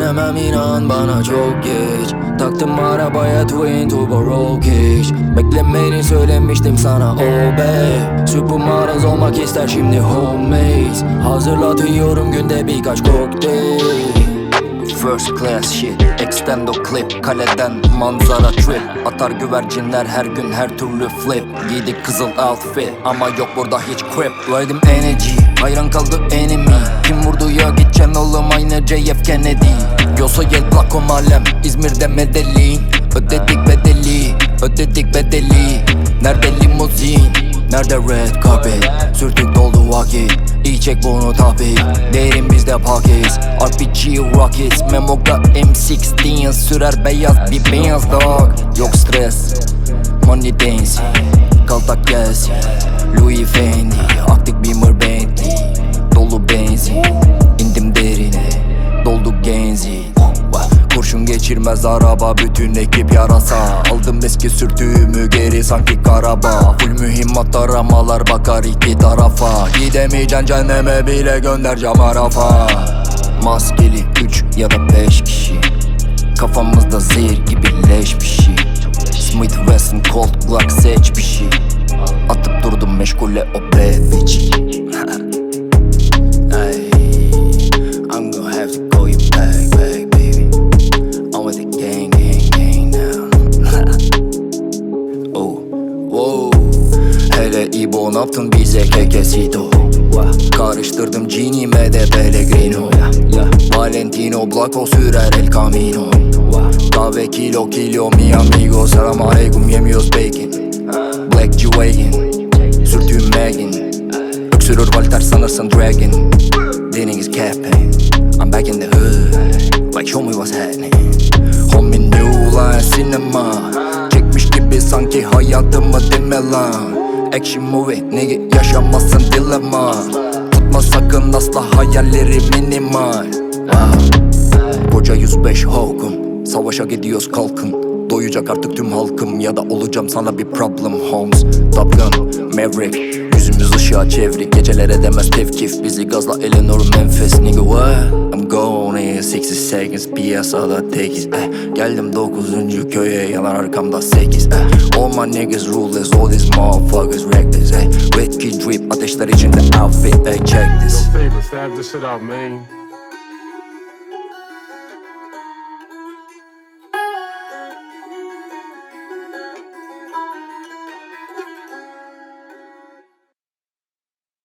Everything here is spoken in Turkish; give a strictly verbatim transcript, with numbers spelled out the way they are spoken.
dönemem inan bana çok geç. Taktım arabaya twin turbo roll cage. Beklemeni söylemiştim sana oh be. Supermodels olmak ister şimdi homemade. Hazırlatıyorum günde birkaç kokteyl. First class shit, extendo clip. Kaleden manzara trip. Atar güvercinler her gün her türlü flip. Giydik kızıl outfit ama yok burada hiç crip. Verdim energy, hayran kaldı enemy. Kim vurdu ya gideceksin oğlum aynı J F Kennedy. Yosa gel Plako Malem, İzmir'de Medellin. Ödedik bedeli, ödedik bedeli. Nerede limuzin, nerede red carpet. Sürdük doldu vakit, iyi çek bunu tabi. Değerim bizde paketiz, R P G rockets. Memo'da M altı sürer beyaz bir Benz dog. Yok stres, money dancing. Kaltak gelsin, Louis Fendi. Aktik Beamer Bentley, dolu benzin. İndim derine, doldu genzi. Kurşun geçirmez araba, bütün ekip yarasa. Aldım eski sürtüğümü geri sanki karaba. Full mühimmat aramalar bakar iki tarafa. Gidemeyeceksin cehenneme bile göndereceğim arafa. Maskeli üç ya da beş kişi. Kafamızda zehir gibi leş bir şey. Smith Wesson Colt Glock seç bir şey. Atıp durdum meşgule o bad bitch. I'm gonna have to call you back, back baby. I'm with the gang, gang, gang now. Oh, whoa. Hele İbo ne yaptın bize kekesito. Karıştırdım Gini de Pellegrino. Valentino Blanco sürer el camino. Kahve kilo kilo mi amigo. Selam aleyküm yemiyoruz bacon. Black G-Wagon, sürtüğüm Megan. Öksürür Walter sanırsın Dragon. Dealing is capping, I'm back in the hood. Like show me what's happening. Homie new line cinema. Çekmiş gibi sanki hayatımı dinle lan. Action movie nigga yaşamazsın dilema. Tutma sakın asla hayalleri minimal. Wow. Koca yüz beş Hawk'um. Savaşa gidiyoruz kalkın. Doyacak artık tüm halkım ya da olacağım sana bir problem Holmes. Top Gun, Maverick. Yüzümüz ışığa çevrik. Geceler edemez tevkif. Bizi gazla Eleanor Memphis. Nigga what? I'm going in sixty seconds. Piyasada tekiz eh. Geldim dokuzuncu köye yalan arkamda sekiz eh. All my niggas ruthless. All these motherfuckers reckless eh. Wet kid drip ateşler içinde outfit eh. Check this. Yo, favor, stab this shit out, man.